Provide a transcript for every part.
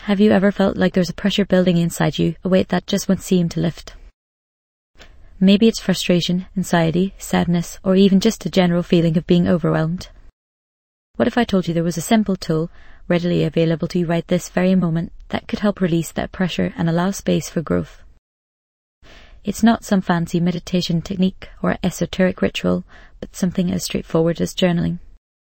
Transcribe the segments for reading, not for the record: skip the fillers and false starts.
Have you ever felt like there's a pressure building inside you, a weight that just won't seem to lift? Maybe it's frustration, anxiety, sadness, or even just a general feeling of being overwhelmed. What if I told you there was a simple tool, readily available to you right this very moment, that could help release that pressure and allow space for growth? It's not some fancy meditation technique or esoteric ritual, but something as straightforward as journaling.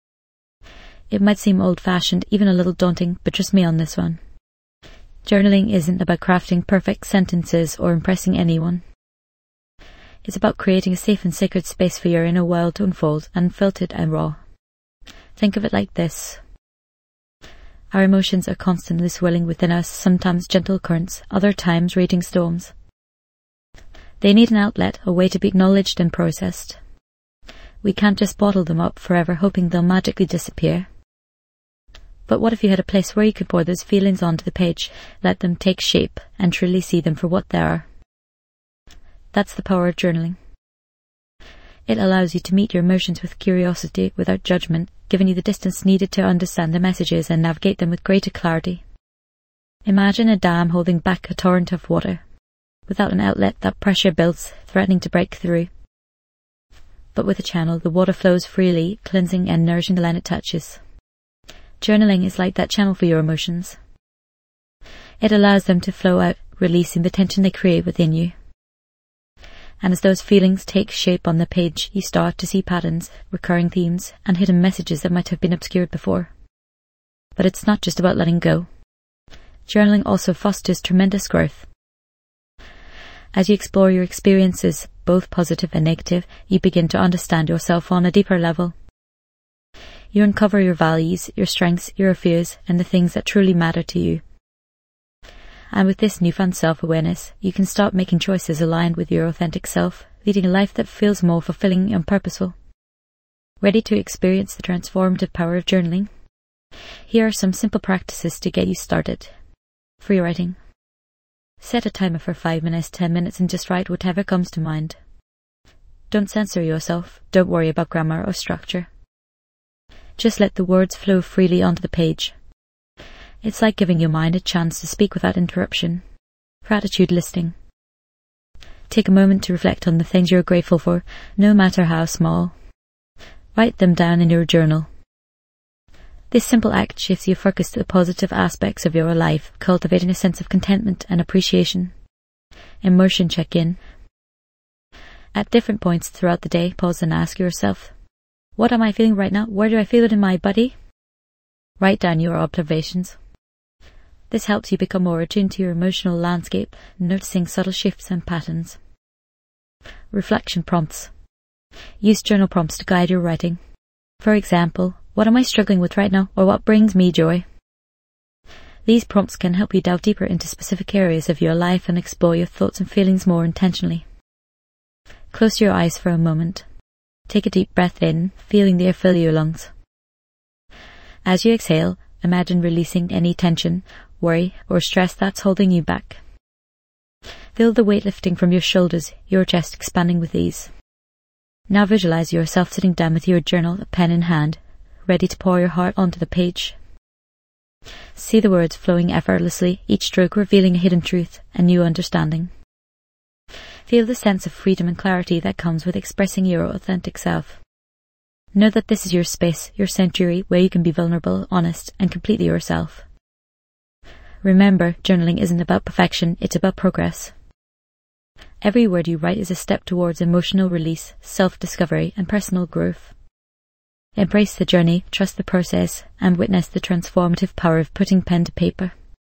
It might seem old-fashioned, even a little daunting, but trust me on this one. Journaling isn't about crafting perfect sentences or impressing anyone. It's about creating a safe and sacred space for your inner world to unfold, unfiltered and raw. Think of it like this. Our emotions are constantly swirling within us, sometimes gentle currents, other times raging storms. They need an outlet, a way to be acknowledged and processed. We can't just bottle them up forever, hoping they'll magically disappear. But what if you had a place where you could pour those feelings onto the page, let them take shape, and truly see them for what they are? That's the power of journaling. It allows you to meet your emotions with curiosity, without judgment, giving you the distance needed to understand the messages and navigate them with greater clarity. Imagine a dam holding back a torrent of water. Without an outlet, that pressure builds, threatening to break through. But with a channel, the water flows freely, cleansing and nourishing the land it touches. Journaling is like that channel for your emotions. It allows them to flow out, releasing the tension they create within you. And as those feelings take shape on the page, you start to see patterns, recurring themes, and hidden messages that might have been obscured before. But it's not just about letting go. Journaling also fosters tremendous growth. As you explore your experiences, both positive and negative, you begin to understand yourself on a deeper level. You uncover your values, your strengths, your fears, and the things that truly matter to you. And with this newfound self-awareness, you can start making choices aligned with your authentic self, leading a life that feels more fulfilling and purposeful. Ready to experience the transformative power of journaling? Here are some simple practices to get you started. Free writing. Set a timer for 5 minutes, 10 minutes, and just write whatever comes to mind. Don't censor yourself. Don't worry about grammar or structure. Just let the words flow freely onto the page. It's like giving your mind a chance to speak without interruption. Gratitude listing. Take a moment to reflect on the things you're grateful for, no matter how small. Write them down in your journal. This simple act shifts your focus to the positive aspects of your life, cultivating a sense of contentment and appreciation. Emotion check-in. At different points throughout the day, pause and ask yourself, what am I feeling right now? Where do I feel it in my body? Write down your observations. This helps you become more attuned to your emotional landscape, noticing subtle shifts and patterns. Reflection prompts. Use journal prompts to guide your writing. For example, what am I struggling with right now, or what brings me joy? These prompts can help you delve deeper into specific areas of your life and explore your thoughts and feelings more intentionally. Close your eyes for a moment. Take a deep breath in, feeling the air fill your lungs. As you exhale, imagine releasing any tension, worry, or stress that's holding you back. Feel the weight lifting from your shoulders, your chest expanding with ease. Now visualize yourself sitting down with your journal, a pen in hand, ready to pour your heart onto the page. See the words flowing effortlessly, each stroke revealing a hidden truth, a new understanding. Feel the sense of freedom and clarity that comes with expressing your authentic self. Know that this is your space, your sanctuary, where you can be vulnerable, honest, and completely yourself. Remember, journaling isn't about perfection, it's about progress. Every word you write is a step towards emotional release, self-discovery, and personal growth. Embrace the journey, trust the process, and witness the transformative power of putting pen to paper.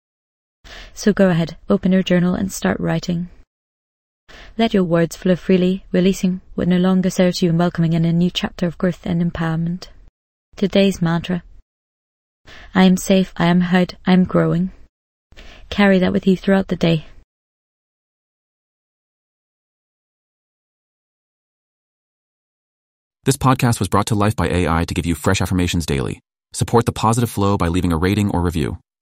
So go ahead, open your journal and start writing. Let your words flow freely, releasing what no longer serves you and welcoming in a new chapter of growth and empowerment. Today's mantra. I am safe, I am heard, I am growing. Carry that with you throughout the day. This podcast was brought to life by AI to give you fresh affirmations daily. Support the positive flow by leaving a rating or review.